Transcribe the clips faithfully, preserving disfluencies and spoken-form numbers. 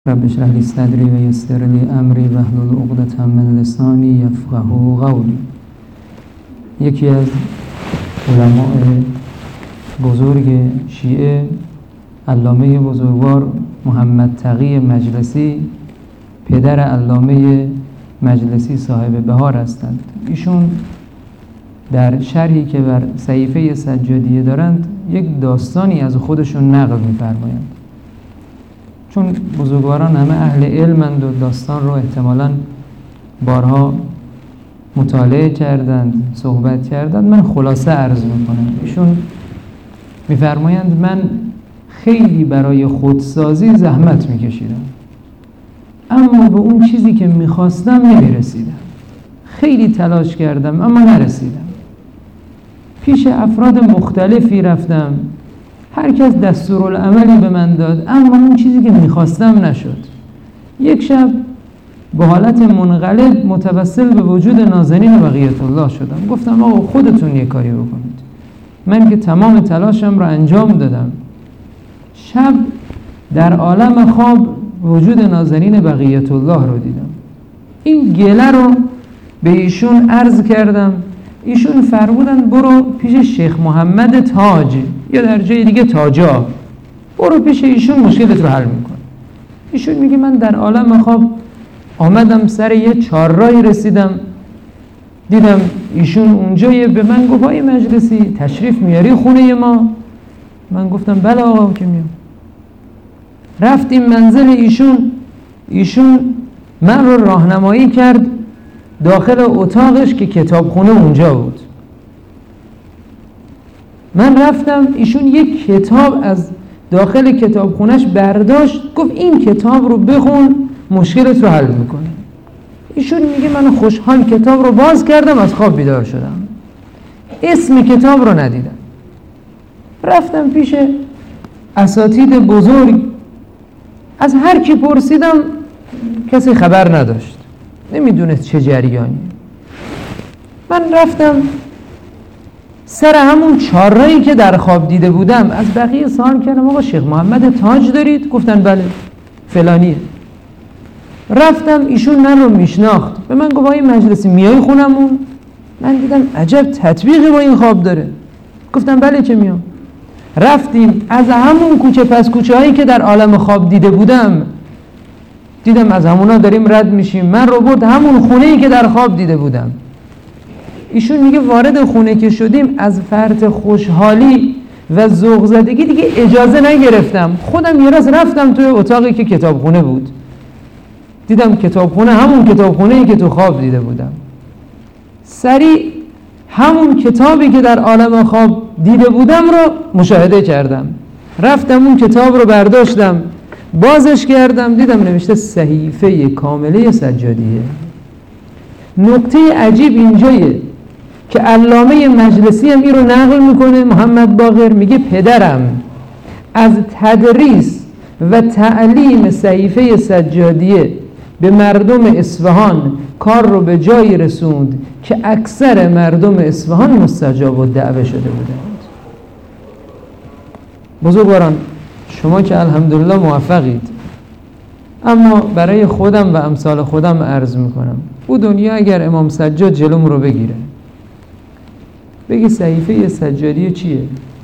رب اشرح لي صدري ويسر لي امری واحلل عقدة من لسانی یفقهوا قولی. یکی از علماء بزرگ شیعه، علامه بزرگوار محمد تقی مجلسی، پدر علامه مجلسی صاحب بهار هستند. ایشون در شرحی که بر صحیفه سجادیه دارند یک داستانی از خودشون نقل می‌فرمایند. چون بزرگواران همه اهل علمند و داستان رو احتمالاً بارها مطالعه کردند، صحبت کردند، من خلاصه عرض میکنم. ایشون میفرمایند من خیلی برای خودسازی زحمت میکشیدم، اما به اون چیزی که میخواستم نمیرسیدم. خیلی تلاش کردم اما نرسیدم. پیش افراد مختلفی رفتم، هر کس دستورالعملی به من داد، اما اون چیزی که میخواستم نشد. یک شب به حالت منقلب متوسل به وجود نازنین بقیت الله شدم. گفتم آقا خودتون یک کاری بکنید، من که تمام تلاشم رو انجام دادم. شب در عالم خواب وجود نازنین بقیت الله رو دیدم. این گله رو به ایشون عرض کردم. ایشون فرمودن برو پیش شیخ محمد تاج یا در جای دیگه تاجا، برو پیش ایشون مشکلت رو حل میکن. ایشون میگه من در عالم خواب آمدم سر یه چهارراهی رسیدم، دیدم ایشون اونجا. به من گفت آقای مجلسی تشریف میاری خونه ما؟ من گفتم بله آقا که میام. رفتیم منزل ایشون. ایشون من رو راهنمایی کرد داخل اتاقش که کتابخونه اونجا بود. من رفتم، ایشون یک کتاب از داخل کتابخونهش برداشت، گفت این کتاب رو بخون مشکلت رو حل میکنه. ایشون میگه من خوشحال کتاب رو باز کردم، از خواب بیدار شدم، اسم کتاب رو ندیدم. رفتم پیش اساتید بزرگ، از هر کی پرسیدم کسی خبر نداشت، نمیدونست چه جریانی. من رفتم سر همون چهارراهی که در خواب دیده بودم، از بقیه سوال کردم آقا شیخ محمد تاج دارید؟ گفتن بله فلانیه. رفتم، ایشون من رو میشناخت، به من گفت آقای مجلسی میای خونمون؟ من دیدم عجب تطبیقی با این خواب داره. گفتم بله که میام. رفتیم از همون کوچه پس کوچه هایی که در عالم خواب دیده بودم، دیدم از همونا داریم رد میشیم. من رو برد همون خونه‌ای که در خواب دیده بودم. ایشون میگه وارد خونه که شدیم، از فرط خوشحالی و ذوق زدگی دیگه اجازه نگرفتم، خودم یه راست رفتم توی اتاقی که کتابخونه بود. دیدم کتابخونه همون کتابخونه‌ای که تو خواب دیده بودم. سریع همون کتابی که در عالم خواب دیده بودم رو مشاهده کردم. رفتم اون کتاب رو برداشتم، بازش کردم، دیدم نوشته صحیفه کامله سجادیه. نکته عجیب اینجایه که علامه مجلسی هم این رو نقل میکنه. محمد باقر میگه پدرم از تدریس و تعلیم صحیفه سجادیه به مردم اصفهان کار رو به جایی رسوند که اکثر مردم اصفهان مستجاب الدعوه شده بودند. بزرگواران، شما که الحمدلله موفقید، اما برای خودم و امثال خودم عرض میکنم، او دنیا اگر امام سجاد جلوم رو بگیره بگی صحیفه سجادیه چیه؟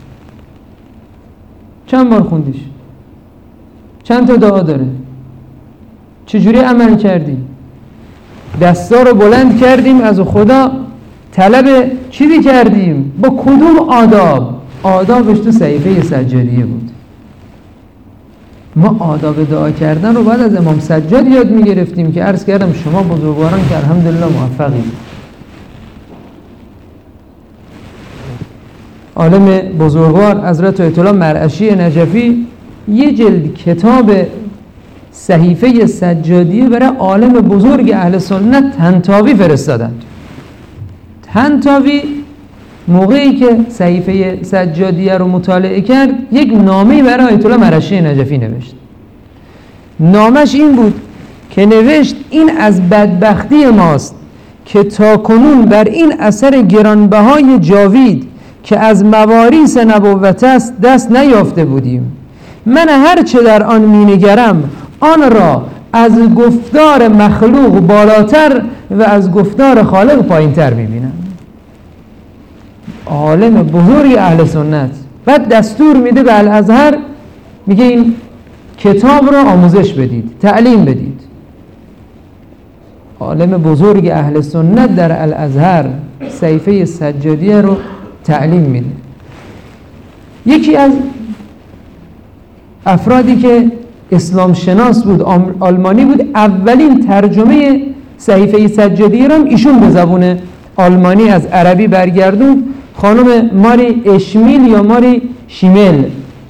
چند بار خوندیش؟ چند تا دعا داره؟ چجوری عمل کردی؟ دستا رو بلند کردیم از خدا، طلب چیزی کردیم؟ با کدوم آداب؟ آدابش تو صحیفه سجادیه بود. ما آداب دعا کردن رو باید از امام سجاد یاد میگرفتیم که عرض کردم شما بزرگواران که الحمدلله موفقید. عالم بزرگوار حضرت آیت الله مرعشی نجفی یه جلد کتاب صحیفه سجادیه برای عالم بزرگ اهل سنت طنطاوی فرستادند. طنطاوی موقعی که صحیفه سجادیه رو مطالعه کرد، یک نامه‌ای برای آیت الله مرعشی نجفی نوشت. نامش این بود که نوشت این از بدبختی ماست که تاکنون بر این اثر گرانبهای جاوید که از مواریث نبوت است دست نیافته بودیم. من هرچه در آن می نگرم آن را از گفتار مخلوق بالاتر و از گفتار خالق پایین تر میبینم. عالم بزرگ اهل سنت بعد دستور میده به الازهر، میگه این کتاب را آموزش بدید، تعلیم بدید. عالم بزرگ اهل سنت در الازهر صحیفه سجادیه رو تعلیم میده. یکی از افرادی که اسلام شناس بود، آلمانی بود، اولین ترجمه صحیفه سجادیه رو ایشون به زبان آلمانی از عربی برگردون، خانم ماری اشمیل یا ماری شیمل.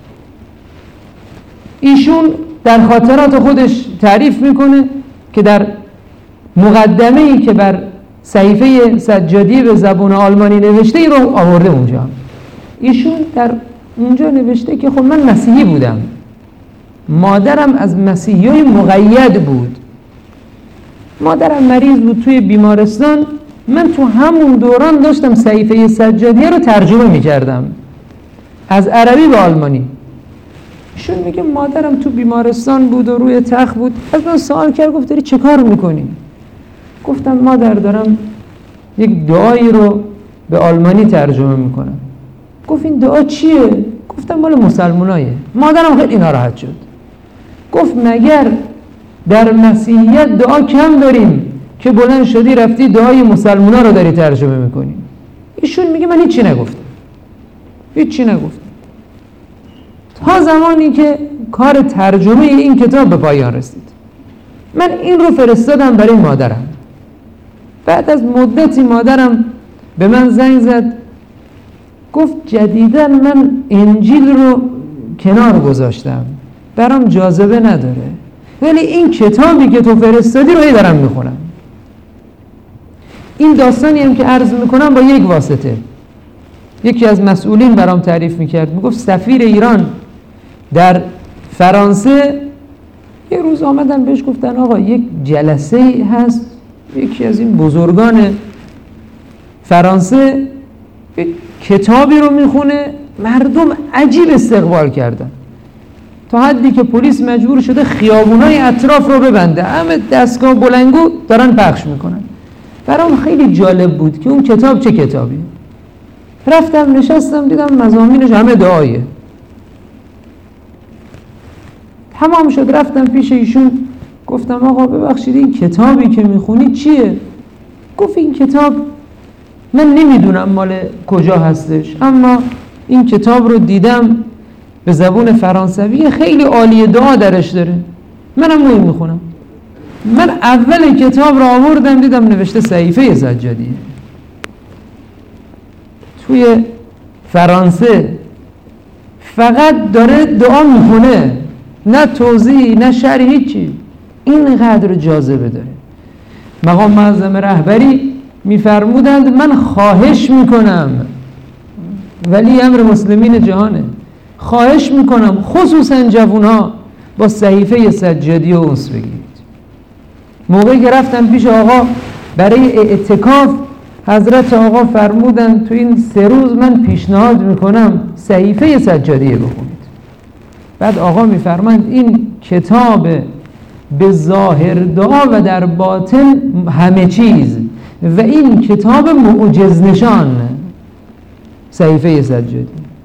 ایشون در خاطرات خودش تعریف میکنه که در مقدمه‌ای که بر صحیفه سجادیه به زبان آلمانی نوشته ای رو آورده اونجا. ایشون در اونجا نوشته که خب من مسیحی بودم، مادرم از مسیحیای مقید بود، مادرم مریض بود توی بیمارستان، من تو همون دوران داشتم صحیفه سجادیه رو ترجمه میکردم از عربی به آلمانی. ایشون میگه مادرم تو بیمارستان بود و روی تخت بود، از من سوال کرد، گفت داری چه کار میکنی؟ گفتم مادر دارم یک دعایی رو به آلمانی ترجمه میکنم. گفت این دعا چیه؟ گفتم مال مسلمانایه. مادرم خیلی ناراحت شد، گفت مگر در مسیحیت دعا کم داریم که بلند شدی رفتی دعای مسلمانا رو داری ترجمه میکنی؟ ایشون میگه من هیچی نگفتم، هیچی نگفتم، تا زمانی که کار ترجمه این کتاب به پایان رسید. من این رو فرستادم برای مادرم. بعد از مدتی مادرم به من زنگ زد، گفت جدیداً من انجیل رو کنار گذاشتم، برام جاذبه نداره، ولی این کتابی که تو فرستادی رو ای دارم میخونم. این داستانی هم که عرض میکنم با یک واسطه. یکی از مسئولین برام تعریف میکرد، میگفت سفیر ایران در فرانسه یه روز آمدن بهش گفتن آقا یک جلسه هست، یکی از این بزرگان فرانسه یک کتابی رو میخونه، مردم عجیب استقبال کردن تا حدی که پلیس مجبور شده خیابونای اطراف رو ببنده، همه دستگاه بلنگو دارن پخش میکنن. برام خیلی جالب بود که اون کتاب چه کتابی. رفتم نشستم دیدم مضامینش همه دعایه. تمام شد رفتم پیش ایشون، گفتم آقا ببخشید این کتابی که میخونی چیه؟ گفت این کتاب من نمیدونم مال کجا هستش، اما این کتاب رو دیدم به زبان فرانسوی، خیلی عالیه، دعا درش داره، منم اون میخونم. من اول کتاب رو آوردم دیدم نوشته صحیفه سجادیه. توی فرانسه فقط داره دعا میخونه، نه توضیح نه شرح، هیچی. اینقدر جاذبه داره. مقام معظم رهبری میفرمودند من خواهش میکنم، ولی امر مسلمین جهانه، خواهش میکنم خصوصا جوانها با صحیفه سجادیه انس بگیرید. موقعی که رفتم پیش آقا برای اعتکاف، حضرت آقا فرمودن تو این سه روز من پیشنهاد میکنم صحیفه سجادیه بخونید. بعد آقا میفرمند این کتاب به ظاهر دعا و در باطن همه چیز، و این کتاب معجز نشان صحیفه سجادیه.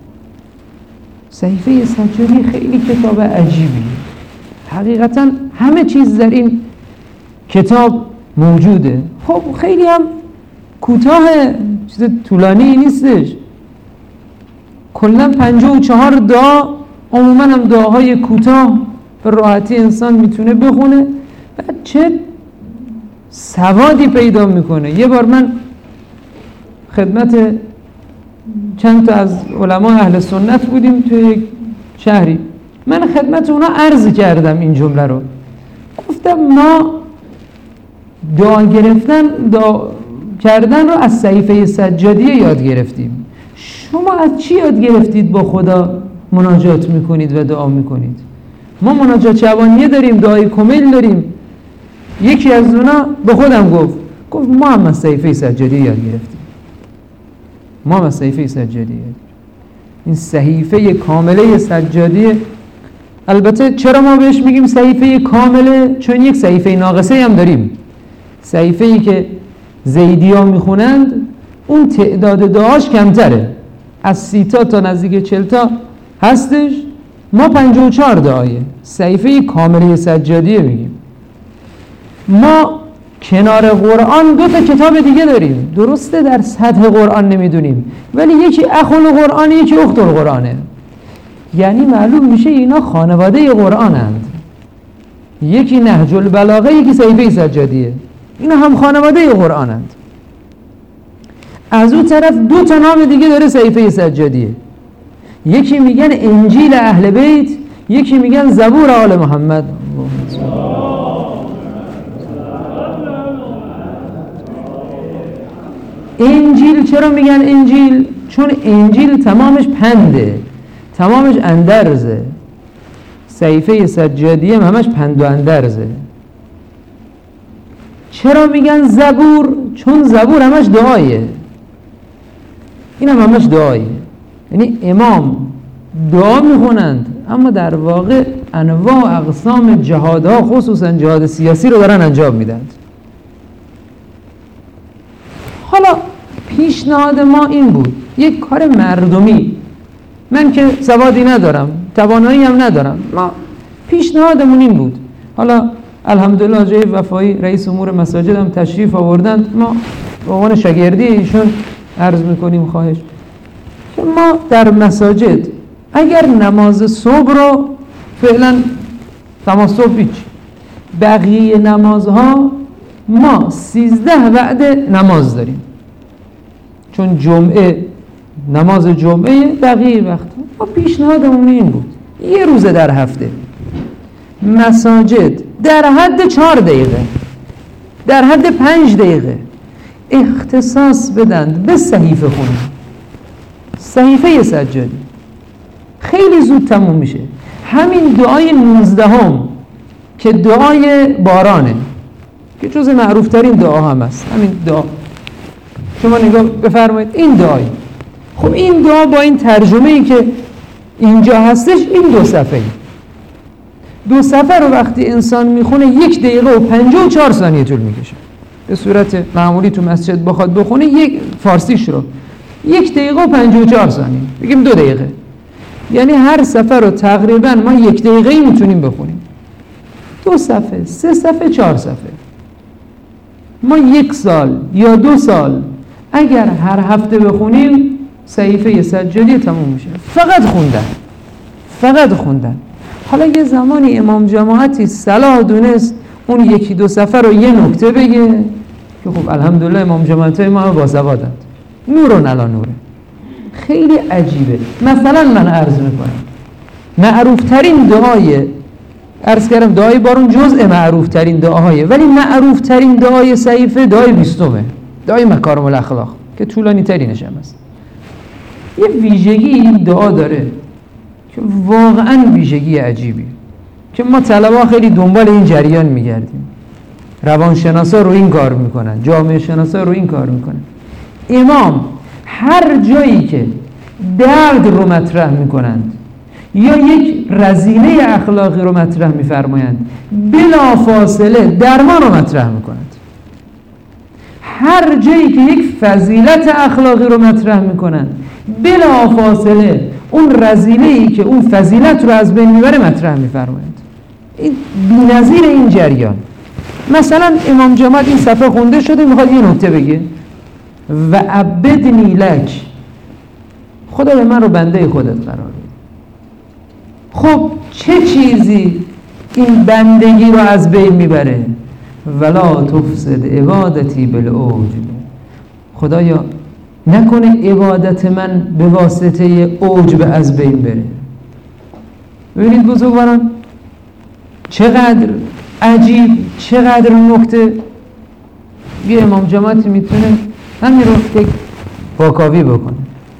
صحیفه سجادیه خیلی کتاب عجیبی، حقیقتا همه چیز در این کتاب موجوده. خب خیلی هم کوتاه، چیز طولانی نیستش، کلا پنجاه و چهار دعا، عموما هم دعاهای کوتاه به راحتی انسان میتونه بخونه. بعد چه سوادی پیدا میکنه. یه بار من خدمت چند تا از علما اهل سنت بودیم توی یک شهری، من خدمت اونا عرض کردم این جمله رو، گفتم ما دعا گرفتن دعا کردن رو از صحیفه سجادیه یاد گرفتیم، شما از چی یاد گرفتید با خدا مناجات میکنید و دعا میکنید؟ ما مناجات شبانیه داریم، دعای کمیل داریم. یکی از اونا به خودم گفت گفت ما هم از صحیفه سجادیه یاد گرفتیم، ما هم از صحیفه سجادیه. این صحیفه کامله سجادیه البته چرا ما بهش میگیم صحیفه کامله؟ چون یک صحیفه ناقصه هم داریم. صحیفه‌ای که زیدی ها میخونند اون تعداد دعاش کمتره، از سی تا تا نزدیک چل تا هستش. ما پنجاه و چهار دعایه، صحیفه کامله سجادیه میگیم. ما کنار قرآن دو تا کتاب دیگه داریم، درسته در سطح قرآن نمیدونیم، ولی یکی اخل قرآن یکی اخت القرآنه. یعنی معلوم میشه اینا خانواده قرآنند. یکی نهج البلاغه یکی صحیفه سجادیه، اینا هم خانواده قرآنند. از اون طرف دو تا نام دیگه داره صحیفه سجادیه، یکی میگن انجیل اهل بیت، یکی میگن زبور آل محمد. انجیل چرا میگن انجیل؟ چون انجیل تمامش پنده، تمامش اندرزه. صحیفه سجادیه همش پند و اندرزه. چرا میگن زبور؟ چون زبور همش دعایه، این هم همش دعایه. یعنی امام دعا میخونند اما در واقع انواع و اقسام جهادها خصوصا جهاد سیاسی رو دارن انجام میدند. حالا پیشنهاد ما این بود، یک کار مردمی، من که سوادی ندارم توانایی هم ندارم، ما پیشنهادمون این بود. حالا الحمدلله جای وفایی رئیس امور مساجد هم تشریف آوردند، ما به عنوان شاگردی ایشون عرض میکنیم خواهش که ما در مساجد اگر نماز صبح رو فعلا تمام صبح هیچ، بقیه نمازها ما سیزده وعده نماز داریم، چون جمعه نماز جمعه بقیه وقت ما پیشنهادمون این بود یه روزه در هفته مساجد در حد چهار دقیقه در حد پنج دقیقه اختصاص بدند به صحیفه خوندن. صحیفه سجادی خیلی زود تموم میشه. همین دعای نوزدهم که دعای بارانه که جز معروف ترین دعا هم است، همین دعا شما نگاه بفرمایید این دعای، خب این دعا با این ترجمه ای که اینجا هستش این دو صفحه دو صفحه رو وقتی انسان میخونه یک دقیقه و پنجاه و چهار ثانیه طول میکشه. به صورت معمولی تو مسجد بخواد بخونه یک فارسیش رو یک دقیقه و پنجاه و چهار ثانیه، بگیم دو دقیقه، یعنی هر صفحه رو تقریبا ما یک دقیقه میتونیم بخونیم. دو صفحه، سه صفحه، چهار صفحه، ما یک سال یا دو سال اگر هر هفته بخونیم صحیفه سجادی تموم میشه. فقط خوندن فقط خوندن. حالا یه زمانی امام جماعتی صلاح دونست اون یکی دو صفحه رو یه نکته بگه که خب الحمدلله امام جماعتای ما باسوادند، نورون علی نوره. خیلی عجیبه. مثلا من عرض میکنم معروف ترین دعای عرض کردم دعای بارون جزء معروف ترین دعاهایه، ولی معروف ترین دعای صحیفه دعای بیستمه، دعای مکارم الاخلاق که طولانی ترینش هم است. یه ویژگی این دعا داره که واقعا ویژگی عجیبی که ما طلبا خیلی دنبال این جریان میگردیم. روانشناسا رو این کار میکنن، جامعه شناسا رو این کار میکنن. امام هر جایی که درد رو مطرح میکنند یا یک رذیله اخلاقی رو مطرح میفرمایند بلا فاصله درمان رو مطرح میکنند. هر جایی که یک فضیلت اخلاقی رو مطرح میکنند بلا فاصله اون رذیله‌ای که اون فضیلت رو از بین میبره مطرح میفرمایند. این بی‌نظیر این جریان. مثلا امام جماعت این صفحه خونده شده میخواد یه نکته بگه و عبدنی لک، خدا به من رو بنده خودت قرار بده. خب چه چیزی این بندگی رو از بین میبره؟ ولا تفسد عبادتی بالعجب، خدایا نکنه عبادت من به واسطه عجب از بین بره. ببینید بزرگواران چقدر عجیب، چقدر نکته. یه امام جماعتی میتونه همین رو یک واکاوی بکنه.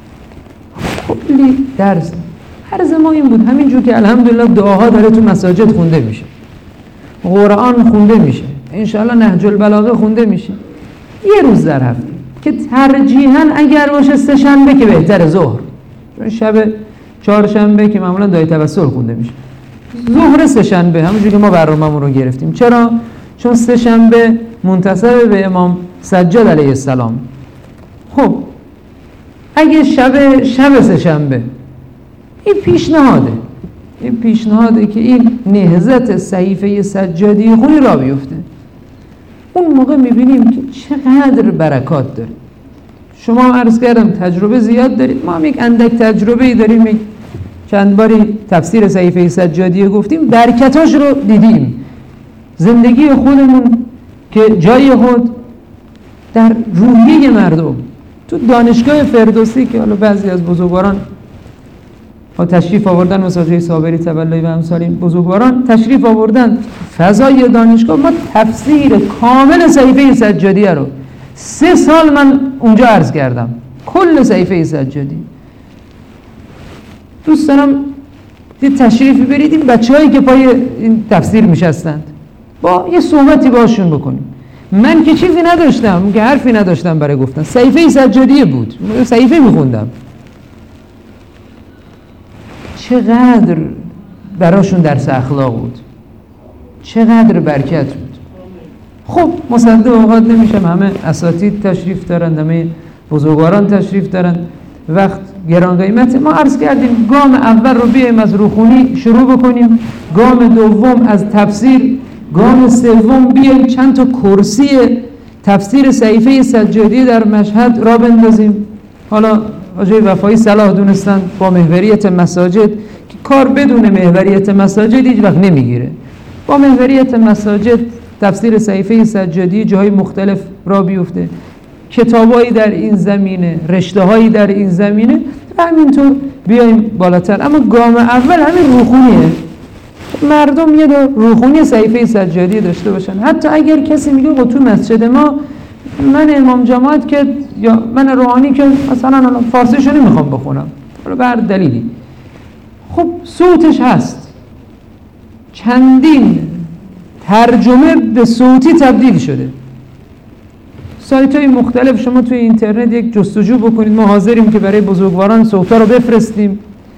کلی درس هر زمان این بود، همینجور که الحمدلله دعاها داره تو مساجد خونده میشه، قرآن خونده میشه، انشاءالله نهج البلاغه خونده میشه. یه روز در هفته که ترجیحاً اگر باشه سه شنبه که بهتره، ظهر، چون شب چهارشنبه که معمولا دعای توسل خونده میشه، ظهر سه‌شنبه، همونجوری که ما برنامه‌مون رو گرفتیم. چرا؟ چون سه‌شنبه منتسب به امام سجاد علیه السلام. خب اگه شب شب سه‌شنبه، این پیشنهاده این پیشنهاده که این نهضت صحیفه سجادی خونی را بیفته. اون موقع میبینیم که چقدر برکات داره. شما عرض کردم تجربه زیاد دارید، ما هم یک اندک تجربه داریم، یک چند باری تفسیر صحیفه سجادی گفتیم، برکتاش رو دیدیم. زندگی خودمون که جای خود در روحیه مردم، تو دانشگاه فردوسی که حالا بعضی از بزرگواران ها تشریف آوردن، مثل حاجی صابری تولایی و امثال این بزرگواران تشریف آوردن فضای دانشگاه، ما تفسیر کامل صحیفه سجادی رو سه سال من اونجا عرض کردم، کل صحیفه سجادی. دوست دارم یه تشریفی برید این بچه‌هایی که پای این تفسیر میشستند با یه صحبتی باشون بکنیم. من که چیزی نداشتم، که حرفی نداشتم برای گفتن، صحیفه سجادی بود، صحیفه میخوندم. چقدر براشون درس اخلاق بود، چقدر برکت بود. خب مصدق اوقات نمیشم، همه اساتید تشریف دارن، همه بزرگواران تشریف دارن، وقت گران قیمته. ما عرض کردیم گام اول رو بیایم از روخونی شروع بکنیم، گام دوم از تفسیر، گام سوم بیایم چند تا کرسی تفسیر صحیفه سجادی در مشهد را بندازیم. حالا حاجی وفایی صلاح دونستن با محوریت مساجد که کار بدون محوریت مساجد هیچ وقت نمیگیره. با محوریت مساجد تفسیر صحیفه سجادی جاهای مختلف را بیفته، کتابایی در این زمینه، رشته‌هایی در این زمینه، و همینطور بیایم بالاتر. اما گام اول همین روخونیه، مردم یه دو روخونی صحیفه سجادی داشته باشن. حتی اگر کسی میگه خب تو مسجد ما من امام جماعت که یا من روحانی که مثلا فارسیشو نمیخوام بخونم، حالا به هر دلیلی، خب صوتش هست، چندین ترجمه به صوتی تبدیل شده. سایت های مختلف شما توی اینترنت یک جستجو بکنید، ما حاضریم که برای بزرگواران صوتا رو بفرستیم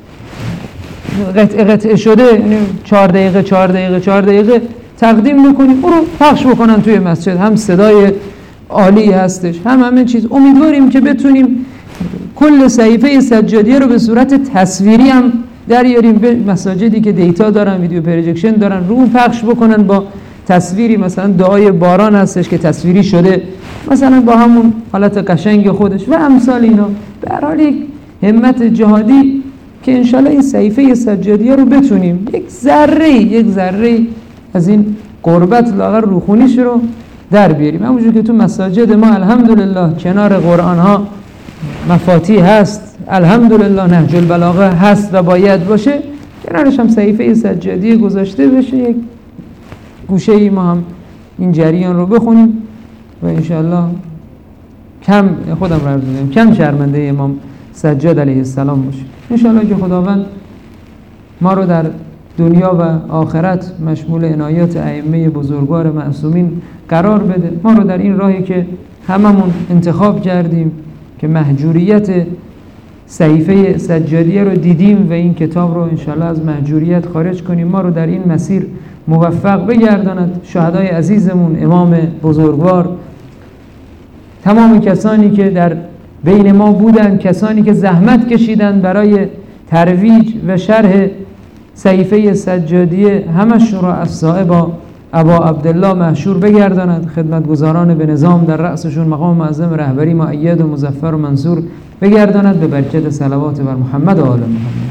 قطعه قطعه شده، یعنی چهار دقیقه چهار دقیقه چهار دقیقه تقدیم بکنیم، اون رو پخش بکنن توی مسجد. هم صدای عالی هستش، هم همه چیز. امیدواریم که بتونیم کل صحیفه سجادیه رو به صورت تصویری هم دریاریم به مساجدی که دیتا دارن، ویدیو پروژکشن دارن، رو اون پخش بکنن با تصویری. مثلا دعای باران هستش که تصویری شده، مثلا با همون حالت قشنگ خودش و امثال اینا. به هر حال یک همت جهادی که انشالله این صحیفه سجادیه رو بتونیم یک ذره یک ذره از این قربت لاغر روخونیش رو در بیاریم. همونجور که تو مساجد ما الحمدلله کنار قرآن ها مفاتیح هست، الحمدلله نهج البلاغه هست و باید باشه، کنارش هم صحیفه سجادیه گذاشته بشه، یک گوشه ای ما هم این جریان رو بخونیم و انشالله کم خودم رو عرض می‌کنم کم شرمنده امام سجاد علیه السلام باشیم. انشالله که خداوند ما رو در دنیا و آخرت مشمول عنایات ائمه بزرگوار معصومین قرار بده. ما رو در این راهی که هممون انتخاب کردیم که محجوریت صحیفه سجادیه رو دیدیم و این کتاب رو انشالله از محجوریت خارج کنیم، ما رو در این مسیر موفق بگرداند. شهدای عزیزمون، امام بزرگوار، تمام کسانی که در بین ما بودن، کسانی که زحمت کشیدن برای ترویج و شرح صحیفه سجادیه، همشون را از صاحب ابا عبدالله محشور بگرداند. خدمتگزاران به نظام در رأسشون مقام معظم رهبری مؤید و مظفر و منصور بگرداند، به برکت صلوات بر محمد و آل محمد.